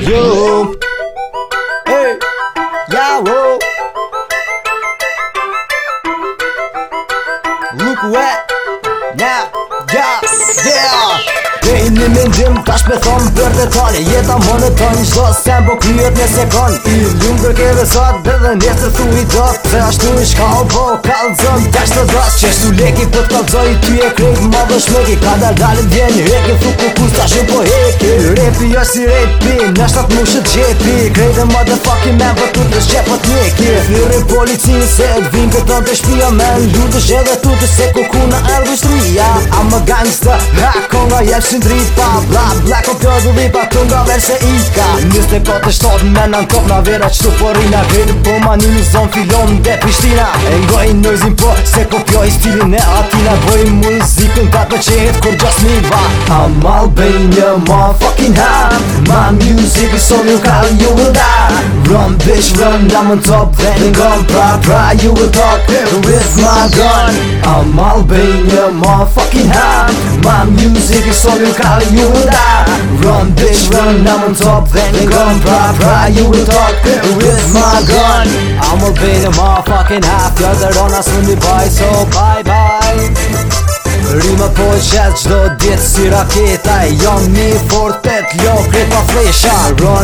Yo, hey, yeah, whoa. Look wet, now, yeah. Dhe një mendim tash me thonë për detale. Jeta monoton qdo sen po kryet në sekund. I lumë kërke dhe sot dhe nesër thu i dot. Se ashtu i shkall po kalzon tash të dos. Qeshtu leki po t'kalzoj ty e krejt ma dhe shmeki. Ka dalin vjen heki thu kukus tash po heki. Repi jo si repi, nështat mu shët gjepi. Krejt e motherfucking man për tu të shqepot njeki. Thirri policinë se t'vin këton të shpia men. Lutësh edhe tu të se kukuna erdhushtria. I'm a gangster, ha konga jep Dripa, bla, black o pjozë dhipa, tunga verse ika 24/7 me në top na vera qëtu porina. Krejtë po manini zon filon dhe Prishtina. E ngoj nëzim po se ko pjoj stilin e atina. Boj muzikën ka të qehet kur gjas mi va. I'm Albania, motherfucking high. My music is on your car, you will die. Run bitch run, I'm on top then gun pra, you will talk with my gun. I'm Albania, motherfucking high. My music is on your car, you will die. Run bitch run, I'm on top then gun pra, you will talk with my gun. I'm Albania, motherfucking high. Fjall dhe rona së një baj, so bye bye. Rima po qëtë qdo djetë si raketa. Jam një fortet, jo krejt pa flesha.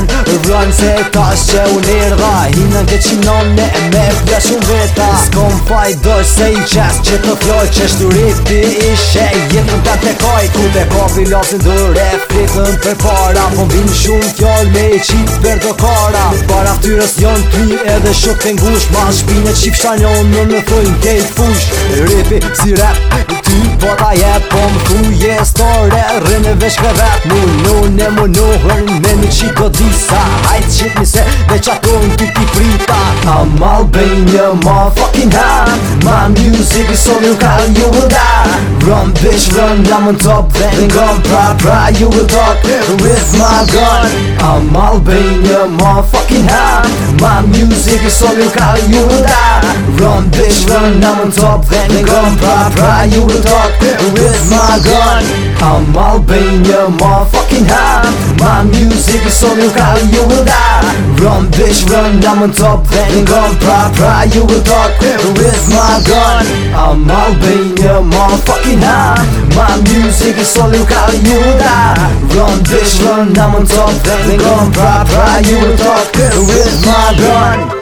Run se tash që unë erdha. Hinën ke qimnone e me pleshun veta. S'kom faj dosh se i qes që të floj. Qeshtu ripi ishe jetën ka te kaj. Ku te kapi lasin dure fritën për para. Po vinë shumë fjall me i qip për do kara. Para ftyrës jon t'mi edhe shuk të ngush. Ma shpine qip shanjon në thujnë kejt fush. Ripi si rap ty po ta jep po më thuje store. Rënë veç krevet mu nuhën me një qiko disa. Hajt qit një se veç ato në ty t'i prita. I'm Albania, motherfucking high. My music is on your car, you will die. Run bitch run, I'm on top then gun pra, you will talk with my gun. I'm Albania, motherfucking high. My music is on your car, you will die. Run bitch run, I'm on top then gun pra, you will talk with my gun. I'm Albania, motherfucking high. My music is on your car, you will die. Run bitch run, I'm on top then gun pra, you will talk with my gun. I'm Albania, motherfucking high. My music is on your car, you will die. Run bitch run, I'm on top then gun pra, you will talk with my gun.